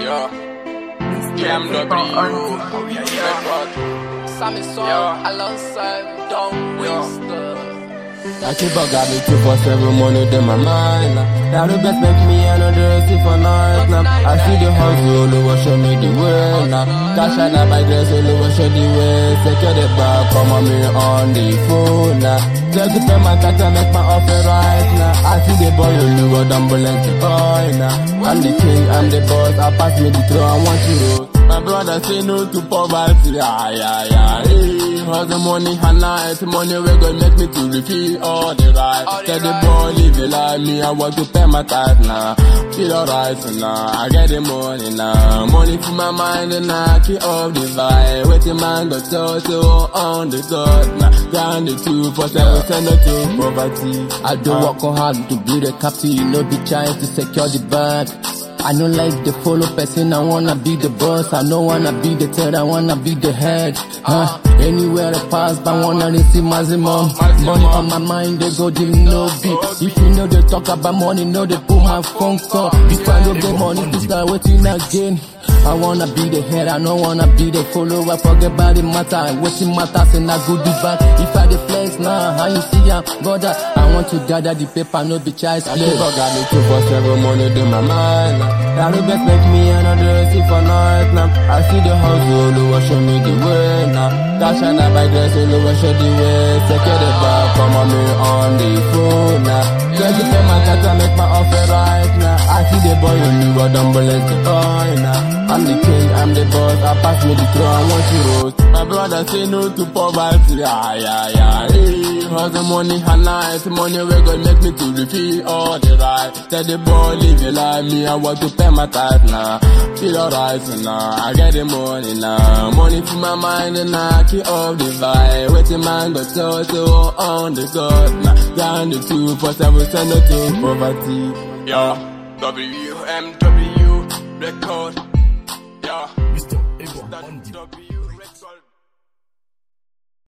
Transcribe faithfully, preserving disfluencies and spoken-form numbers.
Yeah. G M W. Oh, yeah, yeah. Sammy Song, Yeah. alongside Don Winston. I keep on got me two for seven money in my mind. Now the best make me another see for night now. I see the hustle, who will show me the way now. Cash and I buy dress, who will show the way. Secure the back, come on me on the phone now. Just to pay my cat and make my offer right now. I see the boy, who will ambulance the boy now. I'm the king, I'm the boss, I pass me the throne, I want you to. My brother say no to poverty, yeah, yeah, yeah. Hey, hustle money and night, money we gon' make me to repeat all the right. All the Tell the right. boy live it like me, I want to pay my tithe now. Feel alright now, I get the money now. Money for my mind and I keep up the vibe. Waiting man got so so on the god now. Down the two for seven, send no to poverty. I don't work hard to build a captain, no be trying to secure the bag. I don't like the follow person, I wanna be the boss. I don't wanna be the third, I wanna be the head. Huh? Anywhere I pass, I wanna receive maximum. Money on my mind, they go deep, no beat. If you know they talk about money, know they put my phone call. If I don't get money, to start waiting again. I wanna be the head, I don't wanna be the follower. Forget about the matter, waiting matters and I go do back. If I the flex now, how you see ya, brother? I want to gather the paper, no be child's play. I keep on got me two for seven money in my mind. Now the best make me another see for night now. I see the hustle, who will show me the way now. Cash and I buy dress, who will show the way. Secure the back, come on me on the phone now. Just to pay my cat and make my offer right now. I see the boy who will ambulance the boy now. I'm the king, I'm the boss, I pass me the throne, I want you roast. My brother say no to poverty, yeah, yeah, yeah. Hey, hustle money and night, money we gon' make me to repeat all the right. Tell the boy live it like me, I want to pay my tithe now. Feel alright now, I get the money now. Money for my mind and I keep up the vibe. Waiting man got so so on the god now. Down the two for seven, send no to poverty. Yeah. W M W.